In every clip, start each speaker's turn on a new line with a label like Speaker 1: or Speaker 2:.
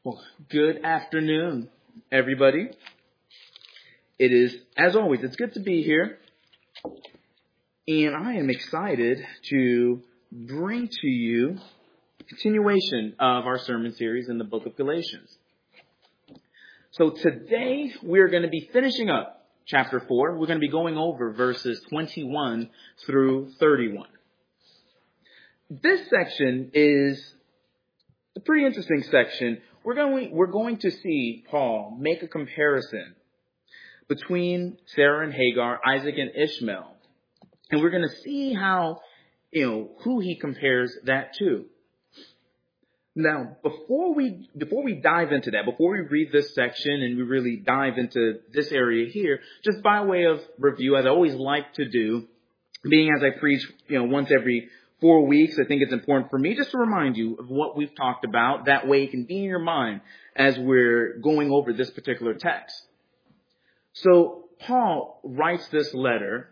Speaker 1: Well, good afternoon, everybody. It is, as always, it's good to be here. And I am excited to bring to you a continuation of our sermon series in the book of Galatians. So today we're going to be finishing up chapter 4. We're going to be going over verses 21 through 31. This section is a pretty interesting section. We're going to see Paul make a comparison between Sarah and Hagar, Isaac and Ishmael. And we're going to see how, who he compares that to. Now, before we dive into that, before we read this section and we really dive into this area here, just by way of review, as I always like to do, being as I preach, once every 4 weeks, I think it's important for me just to remind you of what we've talked about. That way it can be in your mind as we're going over this particular text. So Paul writes this letter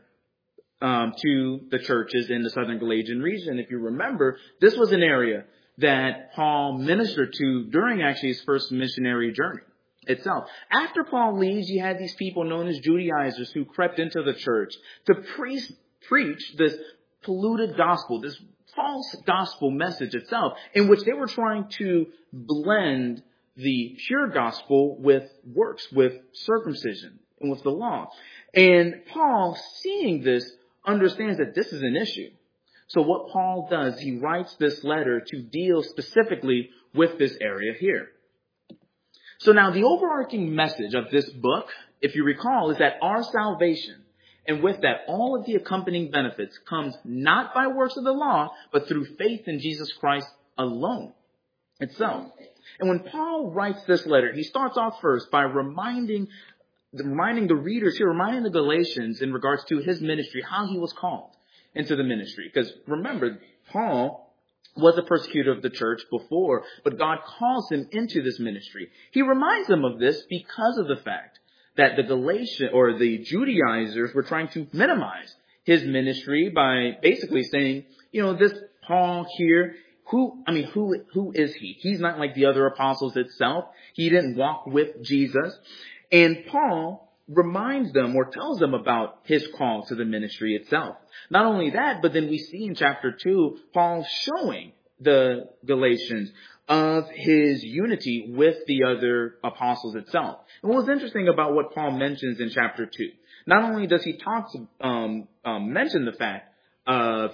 Speaker 1: to the churches in the southern Galatian region. If you remember, this was an area that Paul ministered to during actually his first missionary journey itself. After Paul leaves, you had these people known as Judaizers who crept into the church to preach this polluted gospel, this false gospel message itself, in which they were trying to blend the pure gospel with works, with circumcision, and with the law. And Paul, seeing this, understands that this is an issue. So what Paul does, he writes this letter to deal specifically with this area here. So now the overarching message of this book, if you recall, is that our salvation, and with that, all of the accompanying benefits, comes not by works of the law, but through faith in Jesus Christ alone itself. And when Paul writes this letter, he starts off first by reminding the readers here, reminding the Galatians in regards to his ministry, how he was called into the ministry. Because remember, Paul was a persecutor of the church before, but God calls him into this ministry. He reminds them of this because of the fact that the Judaizers were trying to minimize his ministry by basically saying, this Paul here, who is he? He's not like the other apostles itself. He didn't walk with Jesus. And Paul reminds them or tells them about his call to the ministry itself. Not only that, but then we see in chapter 2, Paul showing the Galatians of his unity with the other apostles itself. And what's interesting about what Paul mentions in chapter 2, not only does he mention the fact of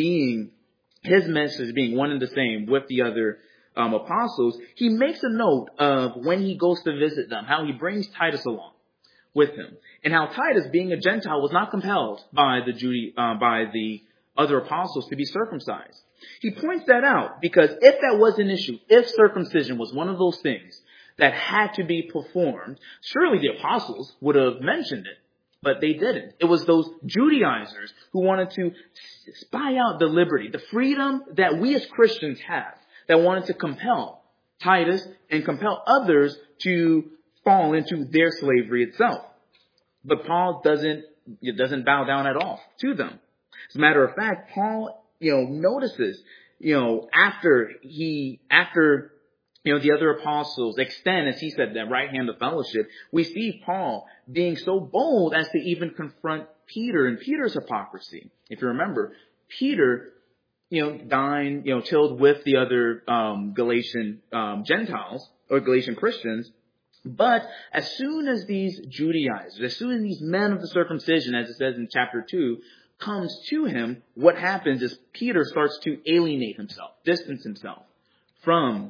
Speaker 1: his message being one and the same with the other apostles, he makes a note of when he goes to visit them, how he brings Titus along with him, and how Titus, being a Gentile, was not compelled by the other apostles to be circumcised. He points that out because if that was an issue, if circumcision was one of those things that had to be performed, surely the apostles would have mentioned it, but they didn't. It was those Judaizers who wanted to spy out the liberty, the freedom that we as Christians have, that wanted to compel Titus and compel others to fall into their slavery itself. But Paul doesn't bow down at all to them. As a matter of fact, Paul, notices, after the other apostles extend, as he said, that right hand of fellowship, we see Paul being so bold as to even confront Peter and Peter's hypocrisy. If you remember, Peter, dined, chilled with the other Galatian Gentiles or Galatian Christians. But as soon as these Judaizers, as soon as these men of the circumcision, as it says in chapter 2, comes to him, what happens is Peter starts to alienate himself, distance himself from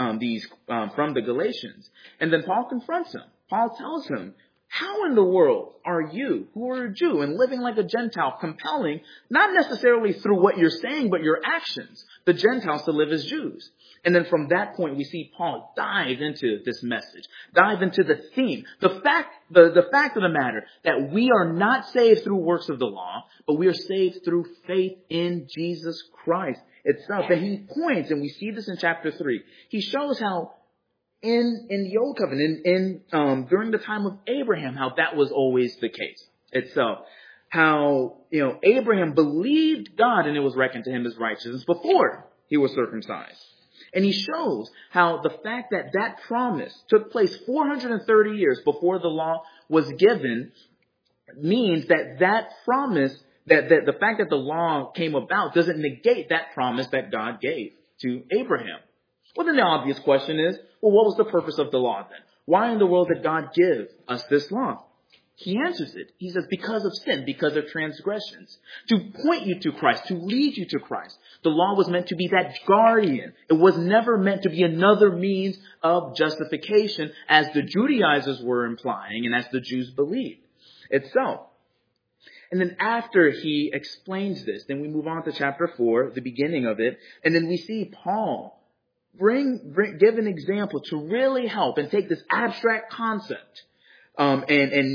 Speaker 1: the Galatians. And then Paul confronts him. Paul tells him, how in the world are you, who are a Jew and living like a Gentile, compelling, not necessarily through what you're saying, but your actions, the Gentiles to live as Jews? And then from that point, we see Paul dive into this message, dive into the theme, the fact of the matter that we are not saved through works of the law, but we are saved through faith in Jesus Christ itself. And he points, and we see this in chapter 3, he shows how in the Old Covenant, during the time of Abraham, how that was always the case itself. How, Abraham believed God and it was reckoned to him as righteousness before he was circumcised. And he shows how the fact that that promise took place 430 years before the law was given means that that promise, that the fact that the law came about doesn't negate that promise that God gave to Abraham. Well, then the obvious question is, well, what was the purpose of the law then? Why in the world did God give us this law? He answers it. He says, because of sin, because of transgressions. To point you to Christ, to lead you to Christ. The law was meant to be that guardian. It was never meant to be another means of justification, as the Judaizers were implying and as the Jews believed itself. And then after he explains this, then we move on to chapter 4, the beginning of it, and then we see Paul give an example to really help and take this abstract concept and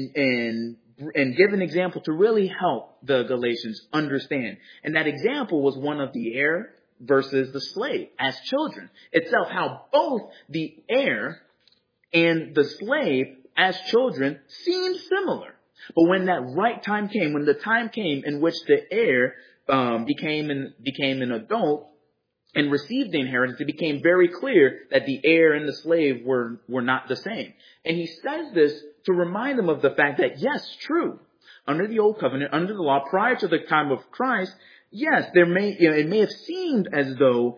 Speaker 1: give an example to really help the Galatians understand. And that example was one of the heir versus the slave as children itself, how both the heir and the slave as children seem similar. But when that right time came, when the time came in which the heir became an adult and received the inheritance, it became very clear that the heir and the slave were not the same. And he says this to remind them of the fact that, yes, true, under the old covenant, under the law, prior to the time of Christ, yes, it may have seemed as though,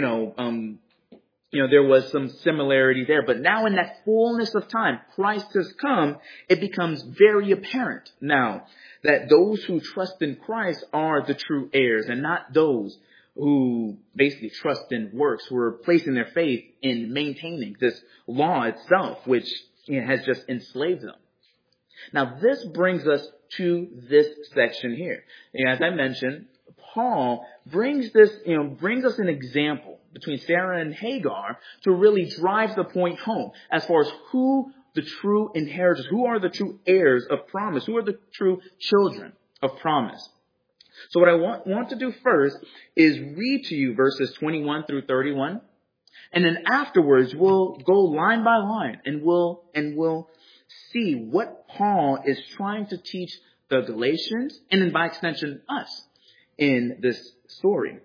Speaker 1: there was some similarity there. But now in that fullness of time, Christ has come, it becomes very apparent now that those who trust in Christ are the true heirs and not those who basically trust in works, who are placing their faith in maintaining this law itself, which has just enslaved them. Now, this brings us to this section here. As I mentioned, Paul brings us an example between Sarah and Hagar to really drive the point home as far as who the true inheritors, who are the true heirs of promise, who are the true children of promise. So what I want to do first is read to you verses 21 through 31. And then afterwards, we'll go line by line and we'll see what Paul is trying to teach the Galatians and then by extension us in this story.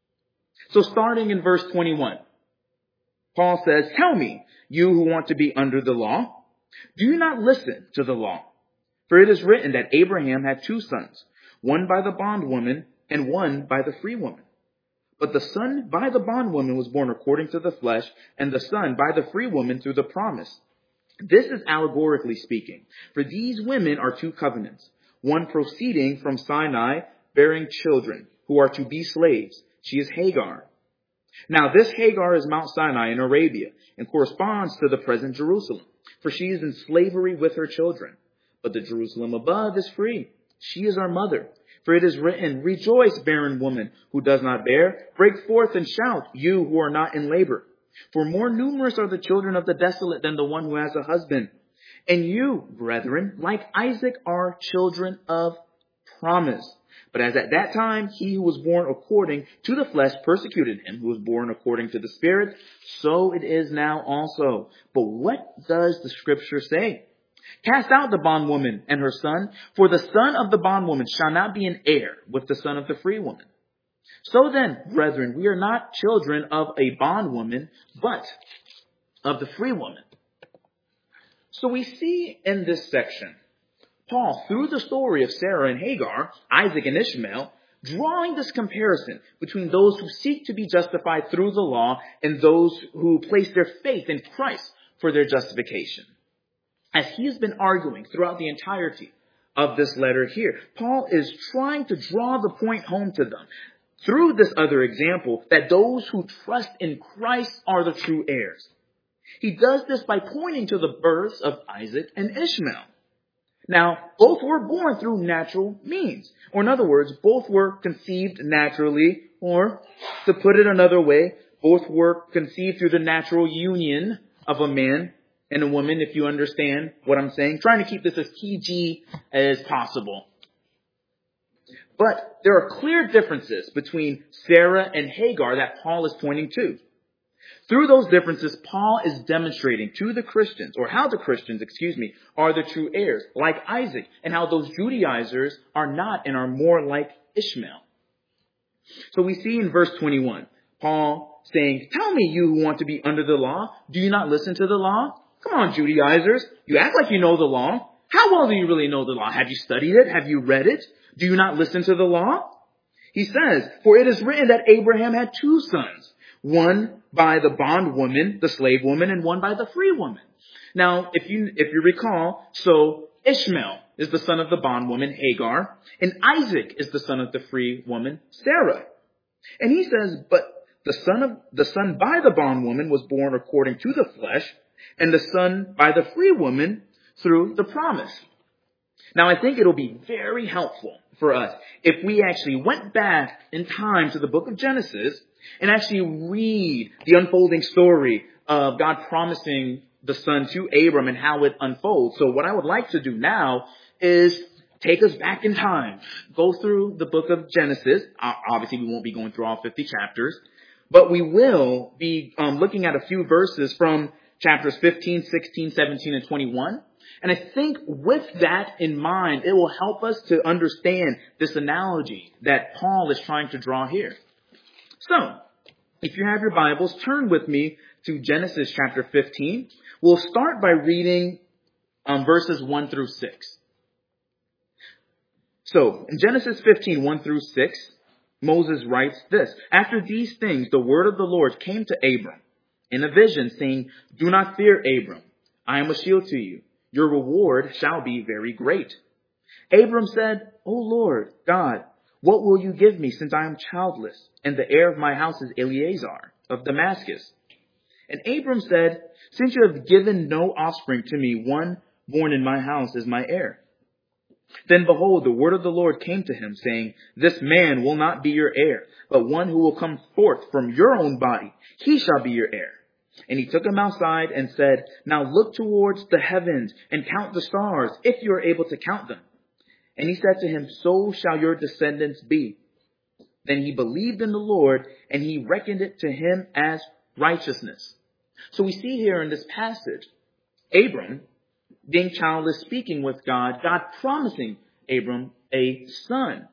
Speaker 1: So starting in verse 21, Paul says, "Tell me, you who want to be under the law, do you not listen to the law? For it is written that Abraham had 2 sons, one by the bondwoman and one by the free woman. But the son by the bondwoman was born according to the flesh, and the son by the free woman through the promise. This is allegorically speaking, for these women are 2 covenants, one proceeding from Sinai, bearing children, who are to be slaves. She is Hagar. Now this Hagar is Mount Sinai in Arabia, and corresponds to the present Jerusalem, for she is in slavery with her children. But the Jerusalem above is free. She is our mother. For it is written, 'Rejoice, barren woman who does not bear. Break forth and shout, you who are not in labor. For more numerous are the children of the desolate than the one who has a husband. And you, brethren, like Isaac, are children of promise. But as at that time he who was born according to the flesh persecuted him who was born according to the Spirit, so it is now also. But what does the Scripture say? Cast out the bondwoman and her son, for the son of the bondwoman shall not be an heir with the son of the free woman. So then, brethren, we are not children of a bondwoman, but of the free woman." So we see in this section, Paul, through the story of Sarah and Hagar, Isaac and Ishmael, drawing this comparison between those who seek to be justified through the law and those who place their faith in Christ for their justification. As he has been arguing throughout the entirety of this letter here, Paul is trying to draw the point home to them through this other example that those who trust in Christ are the true heirs. He does this by pointing to the births of Isaac and Ishmael. Now, both were born through natural means. Or in other words, both were conceived naturally, or to put it another way, both were conceived through the natural union of a man and a woman, if you understand what I'm saying. Trying to keep this as PG as possible. But there are clear differences between Sarah and Hagar that Paul is pointing to. Through those differences, Paul is demonstrating to the Christians, or how the Christians, are the true heirs, like Isaac, and how those Judaizers are not and are more like Ishmael. So we see in verse 21, Paul saying, tell me, you who want to be under the law, do you not listen to the law? Come on, Judaizers. You act like you know the law. How well do you really know the law? Have you studied it? Have you read it? Do you not listen to the law? He says, for it is written that Abraham had two sons, one by the bondwoman, the slave woman, and one by the free woman. Now, if you recall, so Ishmael is the son of the bondwoman, Hagar, and Isaac is the son of the free woman, Sarah. And he says, but the son by the bondwoman was born according to the flesh, and the son by the free woman through the promise. Now, I think it'll be very helpful for us if we actually went back in time to the book of Genesis and actually read the unfolding story of God promising the son to Abram and how it unfolds. So what I would like to do now is take us back in time, go through the book of Genesis. Obviously, we won't be going through all 50 chapters, but we will be looking at a few verses from chapters 15, 16, 17, and 21. And I think with that in mind, it will help us to understand this analogy that Paul is trying to draw here. So, if you have your Bibles, turn with me to Genesis chapter 15. We'll start by reading verses 1 through 6. So, in Genesis 15, 1 through 6, Moses writes this. After these things, the word of the Lord came to Abram in a vision, saying, do not fear, Abram. I am a shield to you. Your reward shall be very great. Abram said, O Lord God, what will you give me, since I am childless, and the heir of my house is Eliezer of Damascus? And Abram said, since you have given no offspring to me, one born in my house is my heir. Then behold, the word of the Lord came to him, saying, this man will not be your heir, but one who will come forth from your own body, he shall be your heir. And he took him outside and said, now look towards the heavens and count the stars, if you are able to count them. And he said to him, so shall your descendants be. Then he believed in the Lord, and he reckoned it to him as righteousness. So we see here in this passage, Abram, being childless, speaking with God, God promising Abram a son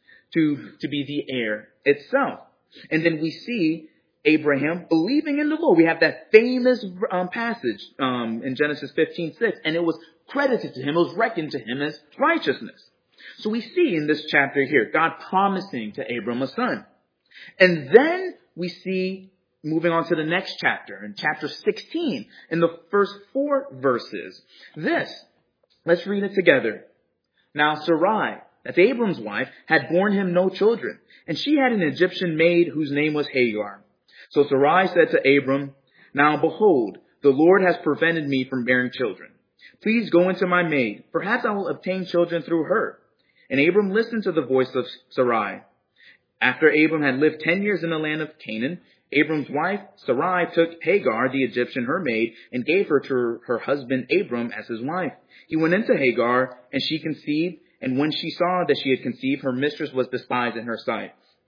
Speaker 1: to be the heir itself. And then we see Abraham believing in the Lord. We have that famous passage in Genesis 15:6, and it was credited to him, it was reckoned to him as righteousness. So we see in this chapter here, God promising to Abram a son. And then we see, moving on to the next chapter, in chapter 16, in the first 4 verses, this. Let's read it together. Now Sarai, that's Abram's wife, had borne him no children, and she had an Egyptian maid whose name was Hagar. So Sarai said to Abram, now behold, the Lord has prevented me from bearing children. Please go into my maid. Perhaps I will obtain children through her. And Abram listened to the voice of Sarai. After Abram had lived 10 years in the land of Canaan, Abram's wife Sarai took Hagar, the Egyptian, her maid, and gave her to her husband Abram as his wife. He went into Hagar, and she conceived, and when she saw that she had conceived, her mistress was despised in her sight.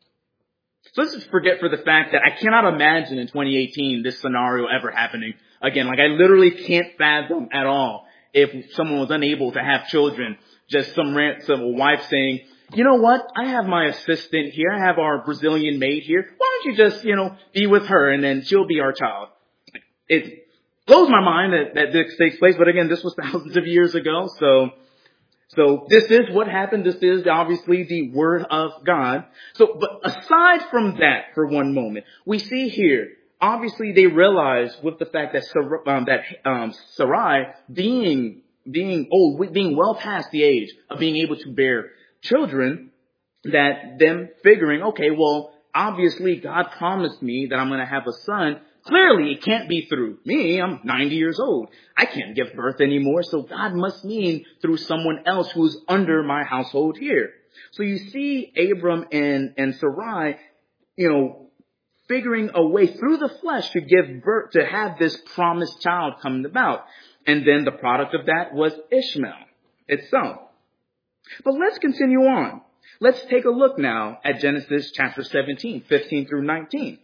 Speaker 1: So let's just forget for the fact that I cannot imagine in 2018 this scenario ever happening again. Like, I literally can't fathom at all if someone was unable to have children, just some wife saying, you know what, I have my assistant here, I have our Brazilian maid here, why don't you just, be with her and then she'll be our child. It blows my mind that this takes place, but again, this was thousands of years ago, so this is what happened. This is obviously the word of God. So, but aside from that, for one moment, we see here, obviously they realize with the fact that Sarai being old, being well past the age of being able to bear children, that them figuring, okay, well, obviously God promised me that I'm going to have a son. Clearly, it can't be through me. I'm 90 years old. I can't give birth anymore. So God must mean through someone else who's under my household here. So you see Abram and Sarai, figuring a way through the flesh to give birth, to have this promised child come about. And then the product of that was Ishmael itself. But let's continue on. Let's take a look now at Genesis chapter 17, 15 through 19.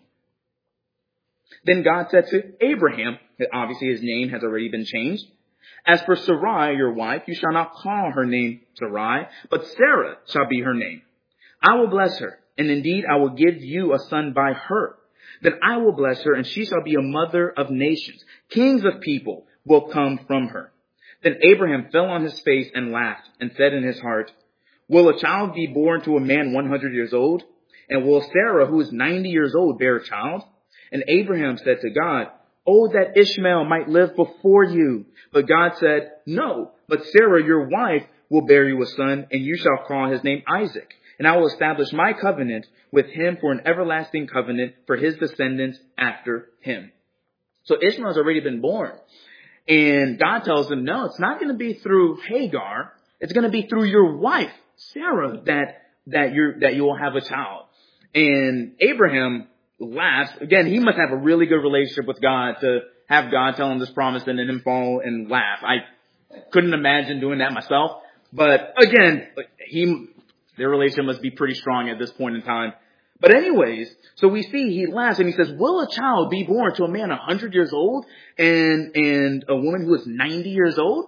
Speaker 1: Then God said to Abraham, obviously his name has already been changed, as for Sarai, your wife, you shall not call her name Sarai, but Sarah shall be her name. I will bless her, and indeed I will give you a son by her. Then I will bless her, and she shall be a mother of nations. Kings of people will come from her. Then Abraham fell on his face and laughed, and said in his heart, will a child be born to a man 100 years old? And will Sarah, who is 90 years old, bear a child? And Abraham said to God, oh, that Ishmael might live before you. But God said, no, but Sarah, your wife, will bear you a son, and you shall call his name Isaac. And I will establish my covenant with him for an everlasting covenant for his descendants after him. So Ishmael's already been born. And God tells him, no, it's not going to be through Hagar. It's going to be through your wife, Sarah, that you will have a child. And Abraham laughs. Again, he must have a really good relationship with God to have God tell him this promise and then him fall and laugh. I couldn't imagine doing that myself. But again, their relationship must be pretty strong at this point in time. But anyways, so we see he laughs and he says, will a child be born to a man 100 years old and a woman who is 90 years old?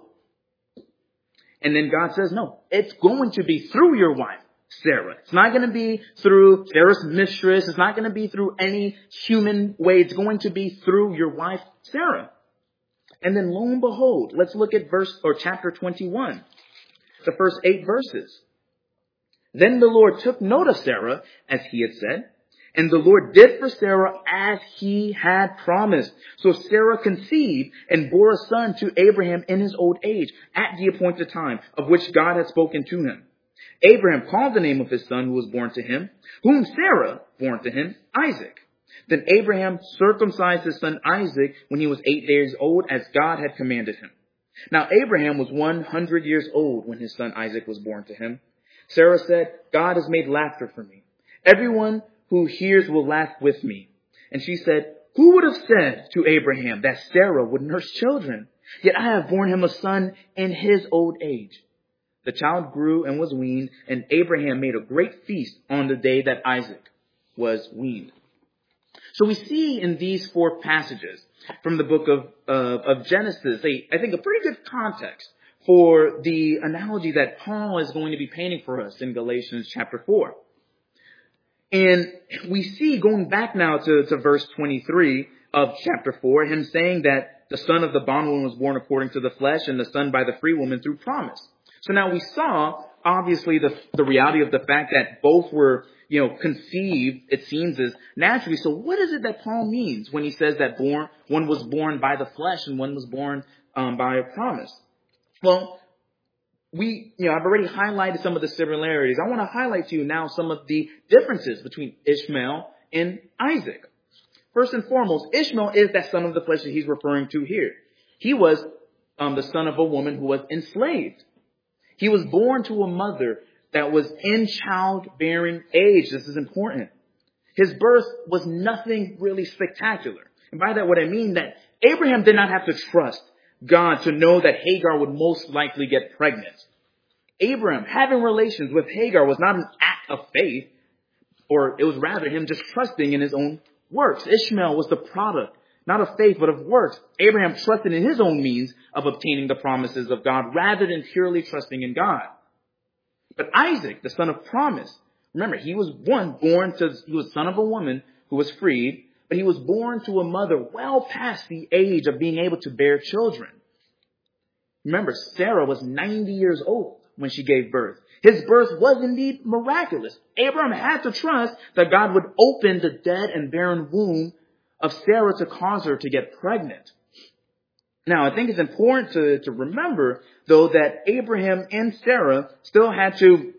Speaker 1: And then God says, no, it's going to be through your wife, Sarah. It's not going to be through Sarah's mistress. It's not going to be through any human way. It's going to be through your wife, Sarah. And then lo and behold, let's look at chapter 21, the first 8 verses. Then the Lord took note of Sarah, as he had said, and the Lord did for Sarah as he had promised. So Sarah conceived and bore a son to Abraham in his old age, at the appointed time, of which God had spoken to him. Abraham called the name of his son who was born to him, whom Sarah bore to him, Isaac. Then Abraham circumcised his son Isaac when he was 8 days old, as God had commanded him. Now Abraham was 100 years old when his son Isaac was born to him. Sarah said, God has made laughter for me. Everyone who hears will laugh with me. And she said, who would have said to Abraham that Sarah would nurse children? Yet I have borne him a son in his old age. The child grew and was weaned, and Abraham made a great feast on the day that Isaac was weaned. So we see in these 4 passages from the book of Genesis, I think a pretty good context for the analogy that Paul is going to be painting for us in Galatians chapter 4. And we see, going back now to verse 23 of chapter 4, him saying that the son of the bondwoman was born according to the flesh and the son by the free woman through promise. So now we saw, obviously, the reality of the fact that both were, conceived, it seems, as naturally. So what is it that Paul means when he says that one was born by the flesh and one was born by a promise? Well, I've already highlighted some of the similarities. I want to highlight to you now some of the differences between Ishmael and Isaac. First and foremost, Ishmael is that son of the flesh that he's referring to here. He was the son of a woman who was enslaved. He was born to a mother that was in childbearing age. This is important. His birth was nothing really spectacular. And by that, what I mean that Abraham did not have to trust God to know that Hagar would most likely get pregnant. Abraham having relations with Hagar was not an act of faith, or it was rather him just trusting in his own works. Ishmael was the product, not of faith, but of works. Abraham trusted in his own means of obtaining the promises of God rather than purely trusting in God. But Isaac, the son of promise, remember, he was son of a woman who was freed, but he was born to a mother well past the age of being able to bear children. Remember, Sarah was 90 years old when she gave birth. His birth was indeed miraculous. Abraham had to trust that God would open the dead and barren womb of Sarah to cause her to get pregnant. Now, I think it's important to remember, though, that Abraham and Sarah still had to,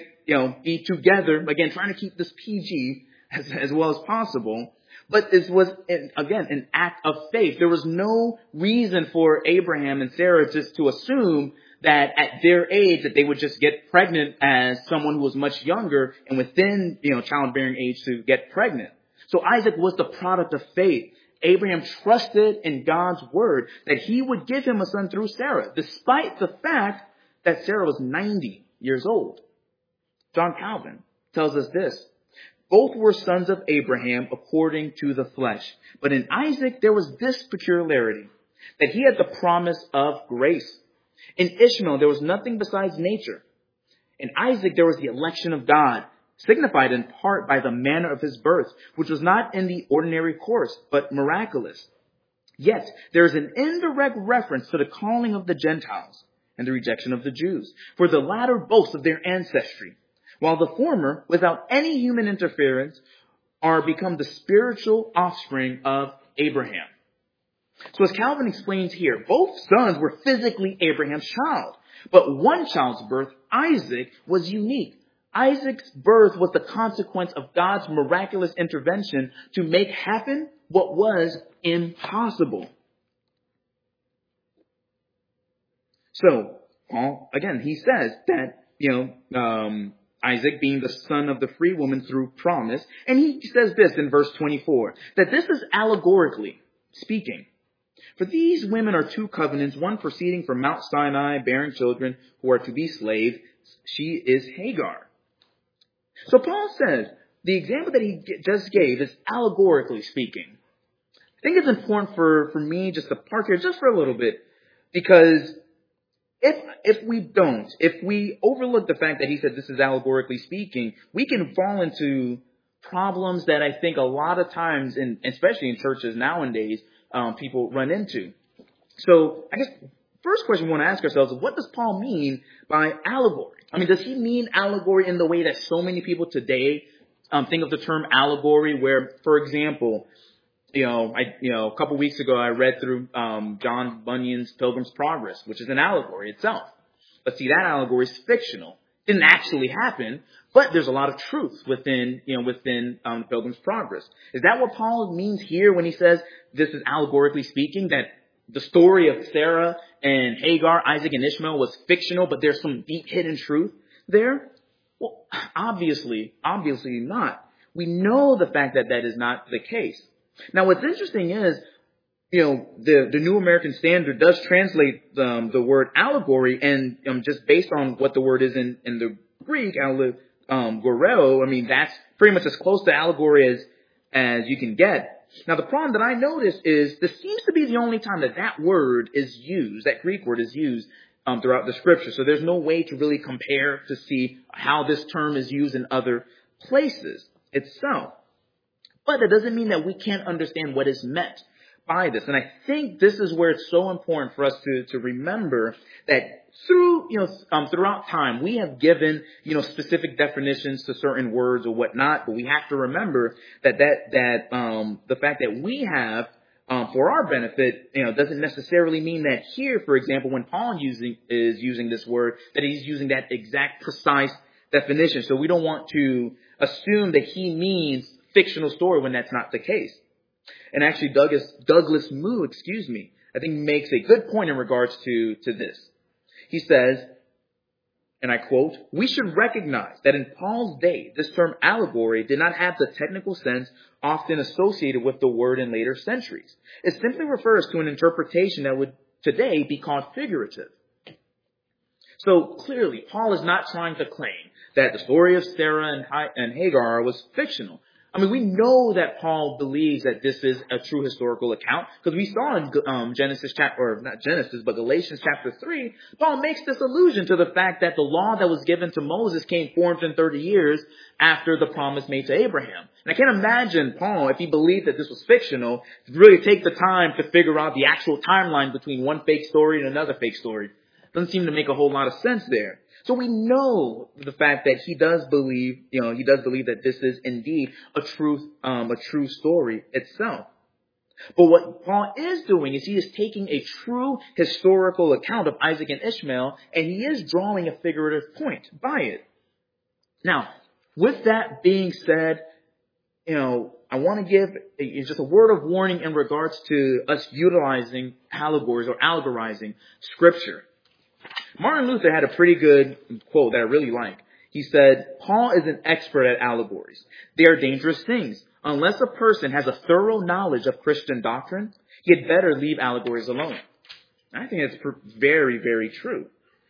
Speaker 1: be together, again, trying to keep this PG as well as possible. But this was, again, an act of faith. There was no reason for Abraham and Sarah just to assume that at their age that they would just get pregnant as someone who was much younger and within, childbearing age to get pregnant. So Isaac was the product of faith. Abraham trusted in God's word that he would give him a son through Sarah, despite the fact that Sarah was 90 years old. John Calvin tells us this: both were sons of Abraham according to the flesh. But in Isaac, there was this peculiarity, that he had the promise of grace. In Ishmael, there was nothing besides nature. In Isaac, there was the election of God, signified in part by the manner of his birth, which was not in the ordinary course, but miraculous. Yet there is an indirect reference to the calling of the Gentiles and the rejection of the Jews, for the latter boast of their ancestry, while the former, without any human interference, are become the spiritual offspring of Abraham. So as Calvin explains here, both sons were physically Abraham's child, but one child's birth, Isaac, was unique. Isaac's birth was the consequence of God's miraculous intervention to make happen what was impossible. So, Paul, again, he says that, Isaac being the son of the free woman through promise, and he says this in verse 24, that this is allegorically speaking. For these women are two covenants, one proceeding from Mount Sinai, bearing children who are to be slaves. She is Hagar. So Paul says the example that he just gave is allegorically speaking. I think it's important for me just to park here just for a little bit, because if we overlook the fact that he said this is allegorically speaking, we can fall into problems that I think a lot of times, especially in churches nowadays, people run into. So I guess first question we want to ask ourselves is, what does Paul mean by allegory? I mean, does he mean allegory in the way that so many people today think of the term allegory, where, for example, a couple weeks ago I read through John Bunyan's Pilgrim's Progress, which is an allegory itself. But see, that allegory is fictional. It didn't actually happen, but there's a lot of truth within Pilgrim's Progress. Is that what Paul means here when he says this is allegorically speaking, that the story of Sarah and Hagar, Isaac and Ishmael was fictional, but there's some deep hidden truth there? Well, obviously not. We know the fact that that is not the case. Now, what's interesting is, the New American Standard does translate the word allegory, and just based on what the word is in the Greek, allegoreo, I mean, that's pretty much as close to allegory as you can get. Now, the problem that I notice is this seems to be the only time that word is used, that Greek word is used throughout the scripture. So there's no way to really compare to see how this term is used in other places itself. But that doesn't mean that we can't understand what is meant by this. And I think this is where it's so important for us to remember that throughout time, we have given, specific definitions to certain words or whatnot, but we have to remember that the fact that we have, for our benefit, doesn't necessarily mean that here, for example, when Paul is using this word, that he's using that exact precise definition. So we don't want to assume that he means fictional story when that's not the case. And actually Douglas Moo, I think makes a good point in regards to this. He says, and I quote, "We should recognize that in Paul's day, this term allegory did not have the technical sense often associated with the word in later centuries. It simply refers to an interpretation that would today be called figurative." So clearly, Paul is not trying to claim that the story of Sarah and Hagar was fictional. I mean, we know that Paul believes that this is a true historical account, because we saw in Galatians chapter 3, Paul makes this allusion to the fact that the law that was given to Moses came 430 years after the promise made to Abraham. And I can't imagine Paul, if he believed that this was fictional, to really take the time to figure out the actual timeline between one fake story and another fake story. Doesn't seem to make a whole lot of sense there. So we know the fact that he does believe that this is indeed a true story itself. But what Paul is doing is he is taking a true historical account of Isaac and Ishmael, and he is drawing a figurative point by it. Now, with that being said, I want to give just a word of warning in regards to us utilizing allegories or allegorizing scripture. Martin Luther had a pretty good quote that I really like. He said, "Paul is an expert at allegories. They are dangerous things. Unless a person has a thorough knowledge of Christian doctrine, he had better leave allegories alone." I think that's very, very true.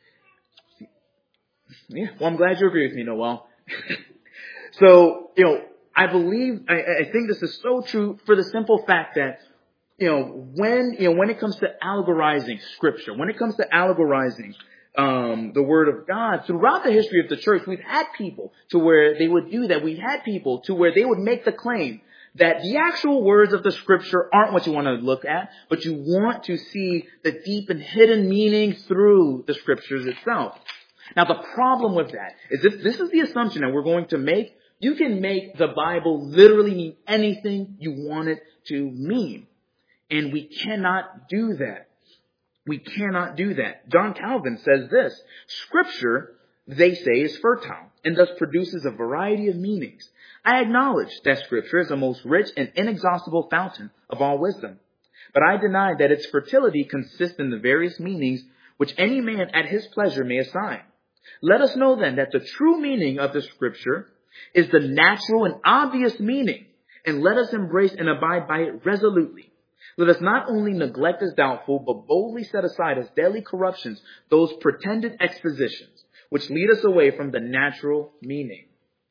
Speaker 1: Yeah, well, I'm glad you agree with me, Noel. So, I think this is so true for the simple fact that, when it comes to allegorizing scripture, when it comes to allegorizing the Word of God. Throughout the history of the church, we've had people to where they would do that. We've had people to where they would make the claim that the actual words of the Scripture aren't what you want to look at, but you want to see the deep and hidden meaning through the Scriptures itself. Now, the problem with that is if this is the assumption that we're going to make, you can make the Bible literally mean anything you want it to mean. And we cannot do that. We cannot do that. John Calvin says this: Scripture, they say, is fertile and thus produces a variety of meanings. I acknowledge that Scripture is the most rich and inexhaustible fountain of all wisdom. But I deny that its fertility consists in the various meanings which any man at his pleasure may assign. Let us know then that the true meaning of the Scripture is the natural and obvious meaning, and let us embrace and abide by it resolutely. Let us not only neglect as doubtful, but boldly set aside as deadly corruptions those pretended expositions which lead us away from the natural meaning.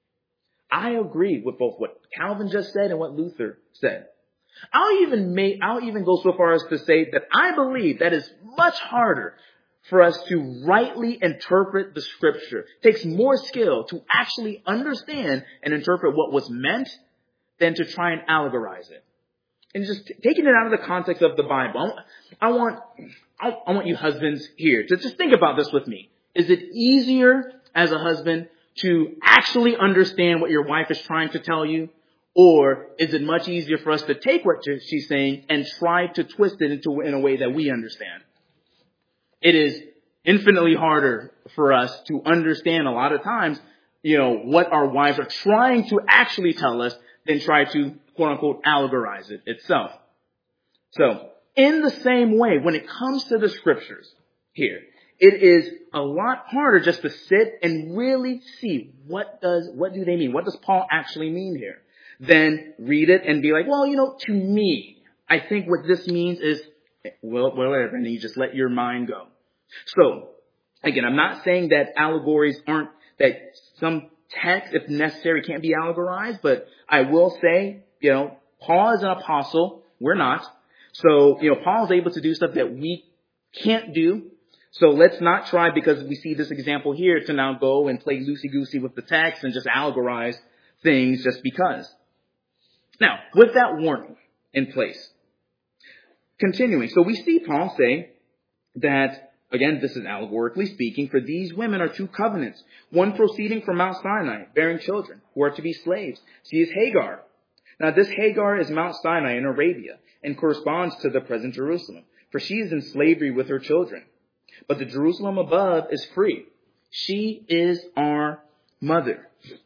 Speaker 1: I agree with both what Calvin just said and what Luther said. I'll even go so far as to say that I believe that is much harder for us to rightly interpret the Scripture. It takes more skill to actually understand and interpret what was meant than to try and allegorize it. And just taking it out of the context of the Bible, I want you husbands here to just think about this with me. Is it easier as a husband to actually understand what your wife is trying to tell you? Or is it much easier for us to take what she's saying and try to twist it in a way that we understand? It is infinitely harder for us to understand a lot of times, what our wives are trying to actually tell us than try to, quote unquote, allegorize it itself. So, in the same way, when it comes to the Scriptures here, it is a lot harder just to sit and really see what do they mean? What does Paul actually mean here? Then read it and be like, well, to me, I think what this means is, well, whatever, and then you just let your mind go. So, again, I'm not saying that that some text, if necessary, can't be allegorized, but I will say, Paul is an apostle. We're not. So, Paul's able to do stuff that we can't do. So let's not try, because we see this example here, to now go and play loosey-goosey with the text and just allegorize things just because. Now, with that warning in place, continuing. So we see Paul say that, again, this is allegorically speaking, for these women are two covenants, one proceeding from Mount Sinai, bearing children, who are to be slaves. She is Hagar. Now this Hagar is Mount Sinai in Arabia, and corresponds to the present Jerusalem, for she is in slavery with her children. But the Jerusalem above is free. She is our mother.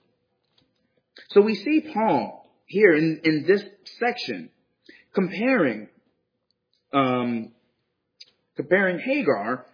Speaker 1: So we see Paul here in this section comparing Hagar,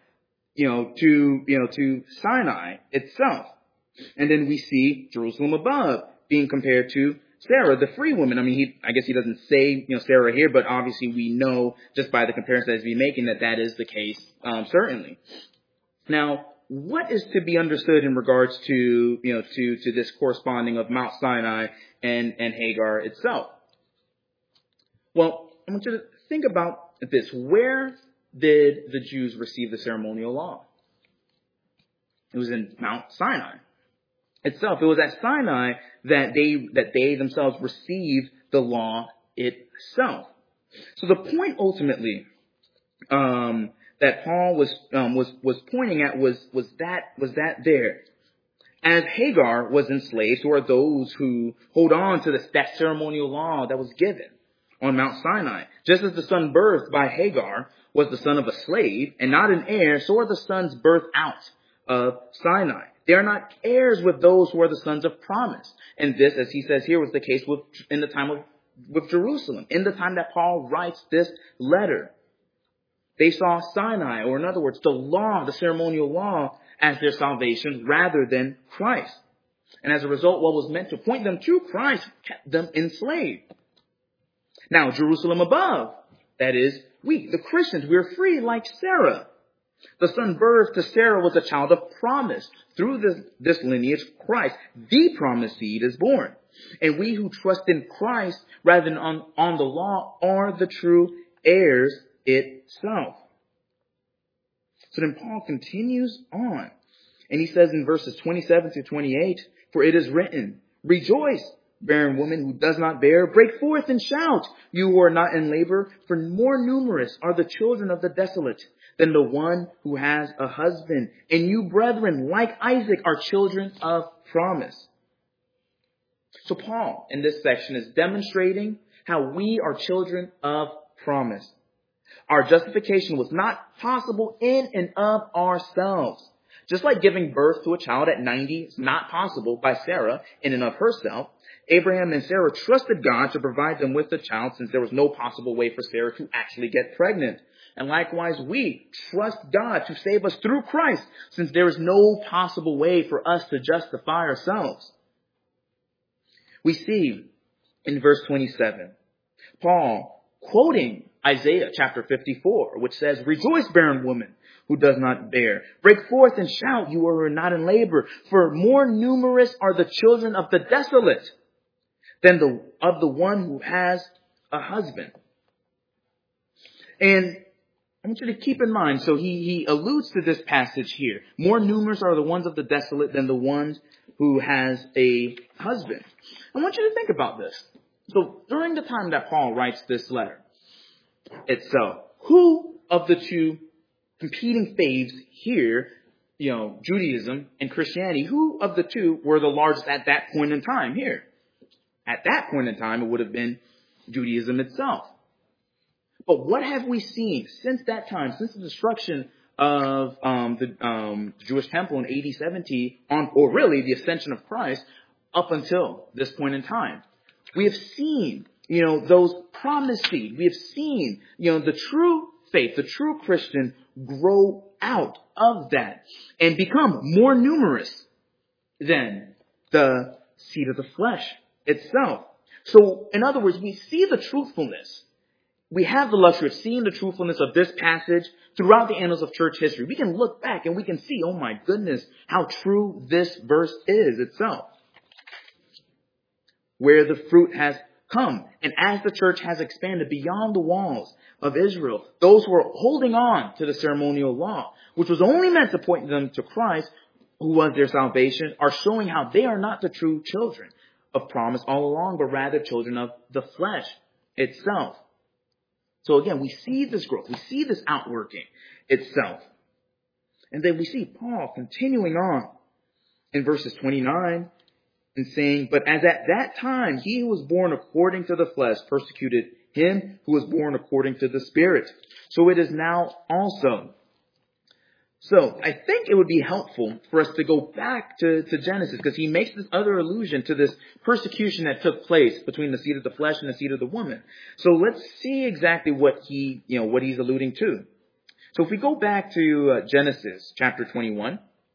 Speaker 1: to Sinai itself. And then we see Jerusalem above being compared to Sarah, the free woman. I guess he doesn't say, Sarah here, but obviously we know just by the comparison that he's making that is the case, certainly. Now, what is to be understood in regards to this corresponding of Mount Sinai and Hagar itself? Well, I want you to think about this. Where did the Jews receive the ceremonial law? It was in Mount Sinai itself. It was at Sinai that they themselves received the law itself. So the point ultimately that Paul was pointing at was that there. As Hagar was enslaved, so are those who hold on to that ceremonial law that was given on Mount Sinai. Just as the son birthed by Hagar was the son of a slave and not an heir, so are the sons birthed out of Sinai. They are not heirs with those who are the sons of promise. And this, as he says here, was the case in the time with Jerusalem. In the time that Paul writes this letter, they saw Sinai, or in other words, the law, the ceremonial law, as their salvation rather than Christ. And as a result, what was meant to point them to Christ kept them enslaved. Now, Jerusalem above, that is, we, the Christians, we are free like Sarah. The son birthed to Sarah was a child of promise. Through this lineage, Christ, the promised seed, is born. And we who trust in Christ rather than on the law are the true heirs itself. So then Paul continues on. And he says in verses 27 to 28, for it is written, rejoice, barren woman who does not bear, break forth and shout, you who are not in labor, for more numerous are the children of the desolate than the one who has a husband. And you, brethren, like Isaac, are children of promise. So Paul, in this section, is demonstrating how we are children of promise. Our justification was not possible in and of ourselves. Just like giving birth to a child at 90 is not possible by Sarah in and of herself, Abraham and Sarah trusted God to provide them with a child since there was no possible way for Sarah to actually get pregnant. And likewise, we trust God to save us through Christ since there is no possible way for us to justify ourselves. We see in verse 27, Paul quoting Isaiah chapter 54, which says, rejoice, barren woman who does not bear. Break forth and shout, you who are not in labor, for more numerous are the children of the desolate than of the one who has a husband. And I want you to keep in mind, so he alludes to this passage here. More numerous are the ones of the desolate than the ones who has a husband. I want you to think about this. So during the time that Paul writes this letter itself, who of the two competing faiths here, Judaism and Christianity, who of the two were the largest at that point in time here? At that point in time, it would have been Judaism itself. But what have we seen since that time, since the destruction of the Jewish temple in AD 70, or really the ascension of Christ, up until this point in time? We have seen, those promised seed. We have seen, the true faith, the true Christian grow out of that and become more numerous than the seed of the flesh itself. So, in other words, we see the truthfulness. We have the luxury of seeing the truthfulness of this passage throughout the annals of church history. We can look back and we can see, oh my goodness, how true this verse is itself. Where the fruit has come. And as the church has expanded beyond the walls of Israel, those who are holding on to the ceremonial law, which was only meant to point them to Christ, who was their salvation, are showing how they are not the true children of promise all along, but rather children of the flesh itself. So again, we see this growth. We see this outworking itself. And then we see Paul continuing on in verses 29 and saying, but as at that time he who was born according to the flesh persecuted him who was born according to the Spirit. So it is now also. So I think it would be helpful for us to go back to Genesis, because he makes this other allusion to this persecution that took place between the seed of the flesh and the seed of the woman. So let's see exactly what he's alluding to. So if we go back to Genesis chapter 21,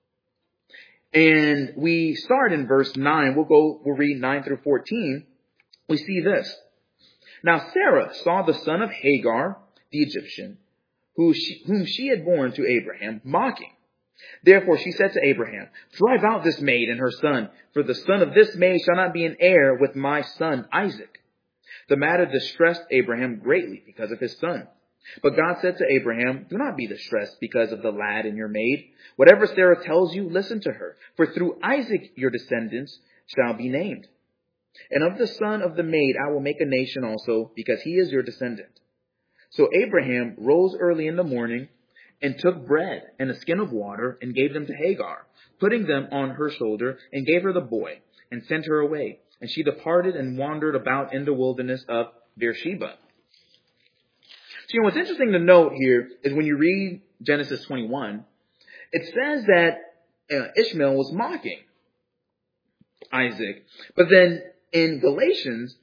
Speaker 1: and we start in verse 9, we'll read 9 through 14. We see this. Now Sarah saw the son of Hagar, the Egyptian, whom she had borne to Abraham, mocking. Therefore she said to Abraham, drive out this maid and her son, for the son of this maid shall not be an heir with my son Isaac. The matter distressed Abraham greatly because of his son. But God said to Abraham, do not be distressed because of the lad and your maid. Whatever Sarah tells you, listen to her, for through Isaac your descendants shall be named. And of the son of the maid I will make a nation also, because he is your descendant. So Abraham rose early in the morning and took bread and a skin of water and gave them to Hagar, putting them on her shoulder, and gave her the boy and sent her away. And she departed and wandered about in the wilderness of Beersheba. So what's interesting to note here is when you read Genesis 21, it says that Ishmael was mocking Isaac. But then in Galatians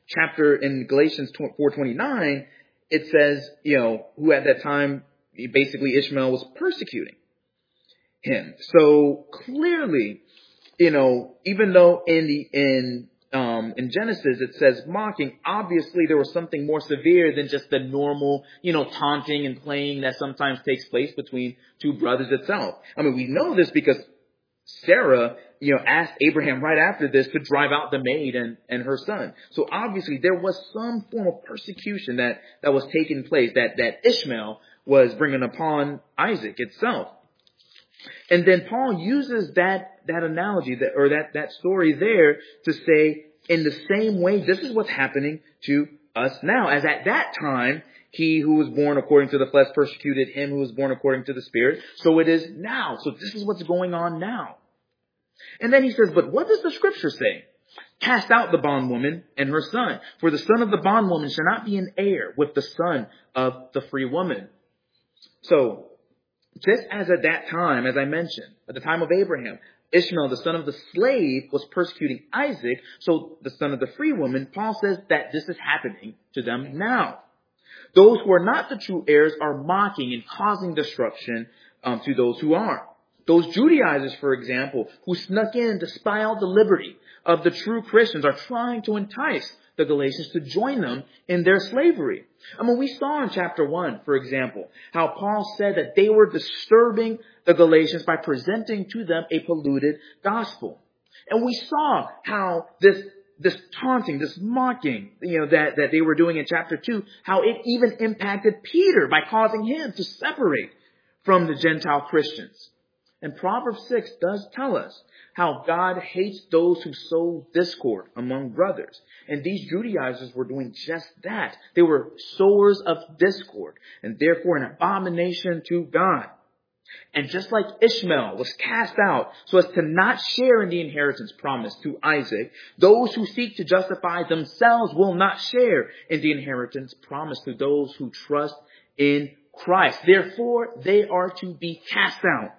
Speaker 1: 4:29, it says, who at that time, basically Ishmael was persecuting him. So clearly, even though in Genesis it says mocking, obviously there was something more severe than just the normal, taunting and playing that sometimes takes place between two brothers itself. I mean, we know this because Sarah, asked Abraham right after this to drive out the maid and her son. So obviously there was some form of persecution that was taking place, that Ishmael was bringing upon Isaac itself. And then Paul uses that analogy that story there to say, in the same way, this is what's happening to us now. As at that time, he who was born according to the flesh persecuted him who was born according to the Spirit. So it is now. So this is what's going on now. And then he says, but what does the scripture say? Cast out the bondwoman and her son, for the son of the bondwoman shall not be an heir with the son of the free woman. So, just as at that time, as I mentioned, at the time of Abraham, Ishmael, the son of the slave, was persecuting Isaac, so the son of the free woman, Paul says that this is happening to them now. Those who are not the true heirs are mocking and causing destruction to those who are. Those Judaizers, for example, who snuck in to spy out the liberty of the true Christians, are trying to entice the Galatians to join them in their slavery. I mean, we saw in chapter 1, for example, how Paul said that they were disturbing the Galatians by presenting to them a polluted gospel. And we saw how this taunting, this mocking, that they were doing in chapter 2, how it even impacted Peter by causing him to separate from the Gentile Christians. And Proverbs 6 does tell us how God hates those who sow discord among brothers. And these Judaizers were doing just that. They were sowers of discord and therefore an abomination to God. And just like Ishmael was cast out so as to not share in the inheritance promised to Isaac, those who seek to justify themselves will not share in the inheritance promised to those who trust in Christ. Therefore, they are to be cast out.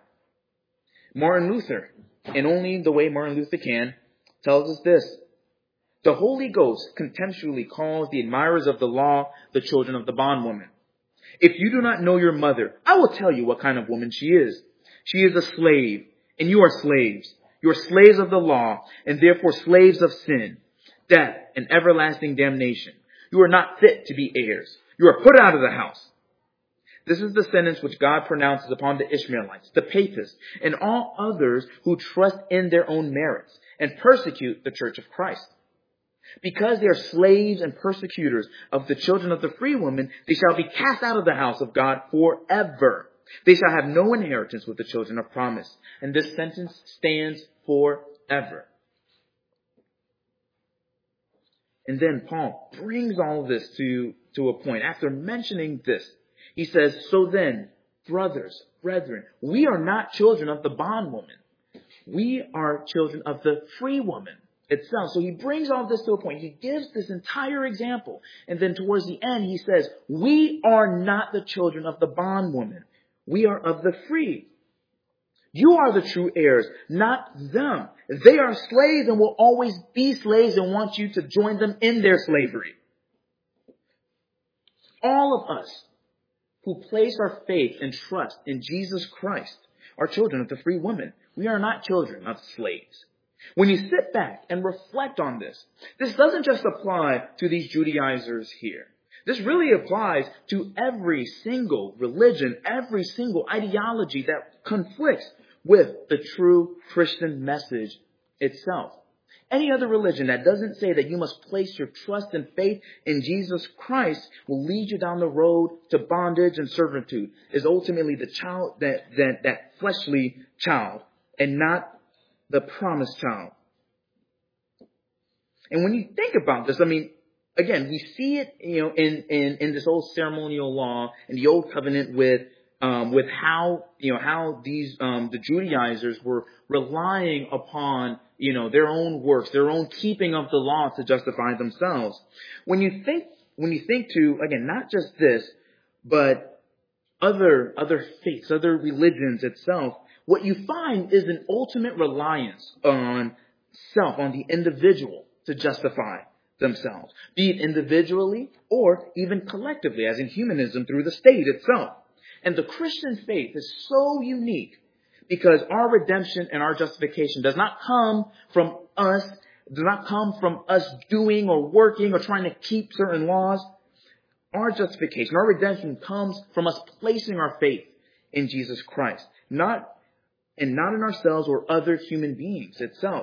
Speaker 1: Martin Luther, and only the way Martin Luther can, tells us this. The Holy Ghost contemptuously calls the admirers of the law the children of the bondwoman. If you do not know your mother, I will tell you what kind of woman she is. She is a slave, and you are slaves. You are slaves of the law, and therefore slaves of sin, death, and everlasting damnation. You are not fit to be heirs. You are put out of the house. This is the sentence which God pronounces upon the Ishmaelites, the Papists, and all others who trust in their own merits and persecute the church of Christ. Because they are slaves and persecutors of the children of the free woman, they shall be cast out of the house of God forever. They shall have no inheritance with the children of promise. And this sentence stands forever. And then Paul brings all of this to a point. After mentioning this, he says, so then, brothers, brethren, we are not children of the bondwoman. We are children of the free woman itself. So he brings all this to a point. He gives this entire example. And then towards the end, he says, we are not the children of the bondwoman. We are of the free. You are the true heirs, not them. They are slaves and will always be slaves and want you to join them in their slavery. All of us who place our faith and trust in Jesus Christ are children of the free woman. We are not children of slaves. When you sit back and reflect on this doesn't just apply to these Judaizers here. This really applies to every single religion, every single ideology that conflicts with the true Christian message itself. Any other religion that doesn't say that you must place your trust and faith in Jesus Christ will lead you down the road to bondage and servitude, is ultimately the child, that fleshly child, and not the promised child. And when you think about this, I mean, again, we see it, in this old ceremonial law, in the old covenant with how these, the Judaizers were relying upon, their own works, their own keeping of the law to justify themselves. When you think to, again, not just this, but other faiths, other religions itself, what you find is an ultimate reliance on self, on the individual to justify themselves, be it individually or even collectively, as in humanism through the state itself. And the Christian faith is so unique because our redemption and our justification does not come from us doing or working or trying to keep certain laws. Our justification, our redemption comes from us placing our faith in Jesus Christ, not in ourselves or other human beings itself.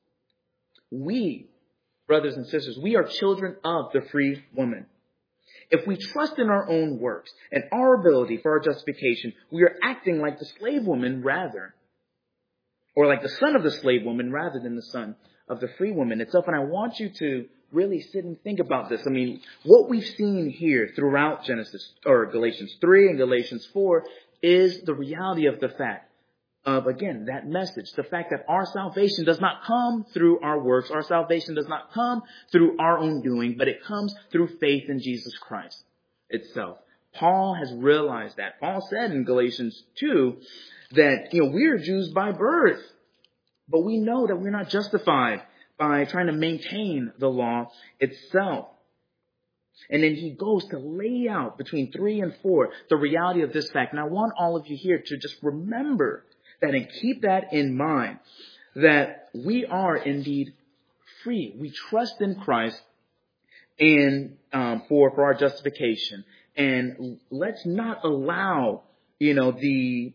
Speaker 1: We, brothers and sisters, we are children of the free woman. If we trust in our own works and our ability for our justification, we are acting like the slave woman rather, or like the son of the slave woman rather than the son of the free woman itself. And I want you to really sit and think about this. I mean, what we've seen here throughout Galatians 3 and Galatians 4 is the reality of the fact of, again, that message. The fact that our salvation does not come through our works. Our salvation does not come through our own doing, but it comes through faith in Jesus Christ itself. Paul has realized that. Paul said in Galatians 2 that, we're Jews by birth, but we know that we're not justified by trying to maintain the law itself. And then he goes to lay out between 3 and 4 the reality of this fact. And I want all of you here to just remember that and keep that in mind, that we are indeed free. We trust in Christ and for our justification. And let's not allow, let's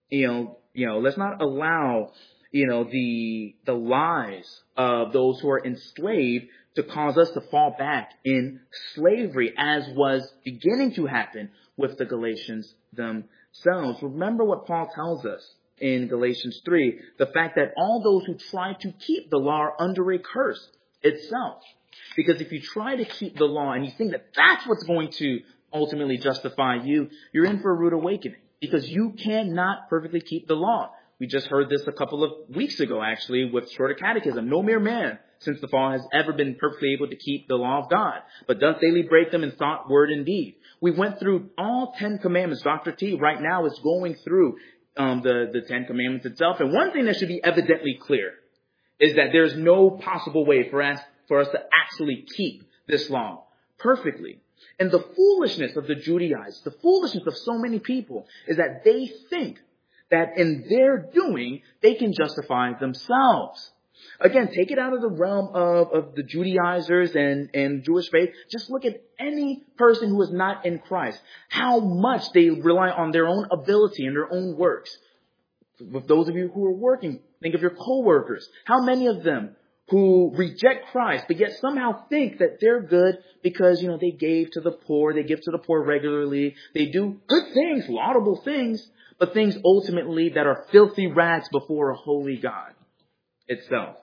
Speaker 1: not allow, the lies of those who are enslaved to cause us to fall back in slavery, as was beginning to happen with the Galatians themselves. Remember what Paul tells us in Galatians 3, the fact that all those who try to keep the law are under a curse itself. Because if you try to keep the law and you think that that's what's going to ultimately justify you, you're in for a rude awakening, because you cannot perfectly keep the law. We just heard this a couple of weeks ago, actually, with Shorter Catechism. No mere man since the fall has ever been perfectly able to keep the law of God, but doth daily break them in thought, word, and deed. We went through all 10 commandments. Dr. T right now is going through the 10 commandments itself. And one thing that should be evidently clear is that there's no possible way for us to actually keep this law perfectly. And the foolishness of the Judaizers, the foolishness of so many people, is that they think that in their doing, they can justify themselves. Again, take it out of the realm of the Judaizers and Jewish faith. Just look at any person who is not in Christ, how much they rely on their own ability and their own works. With those of you who are working, think of your co-workers. How many of them who reject Christ, but yet somehow think that they're good because, they gave to the poor, they give to the poor regularly, they do good things, laudable things, but things ultimately that are filthy rags before a holy God itself.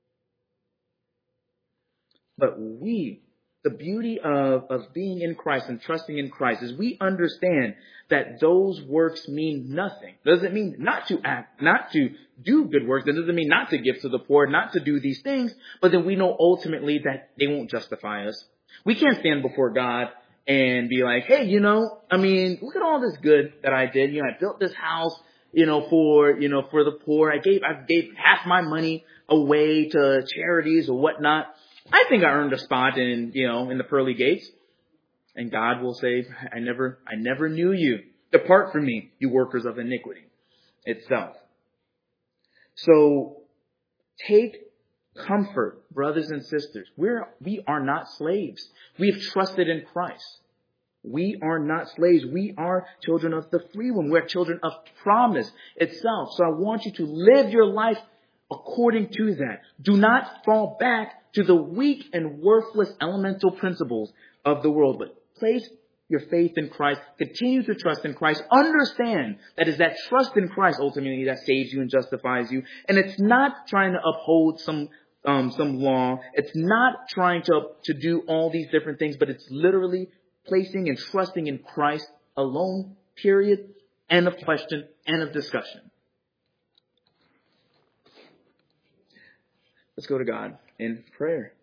Speaker 1: But the beauty of being in Christ and trusting in Christ is we understand that those works mean nothing. Doesn't mean not to act, not to do good works. That doesn't mean not to give to the poor, not to do these things. But then we know ultimately that they won't justify us. We can't stand before God and be like, hey, look at all this good that I did. I built this house, for the poor. I gave half my money away to charities or whatnot. I think I earned a spot in the pearly gates. And God will say, I never knew you. Depart from me, you workers of iniquity itself. So take comfort, brothers and sisters. We are not slaves. We have trusted in Christ. We are not slaves. We are children of the free one. We're children of promise itself. So I want you to live your life according to that. Do not fall back to the weak and worthless elemental principles of the world, but place your faith in Christ. Continue to trust in Christ. Understand that is that trust in Christ ultimately that saves you and justifies you. And it's not trying to uphold some law. It's not trying to do all these different things, but it's literally placing and trusting in Christ alone, period, end of question, end of discussion. Let's go to God in prayer.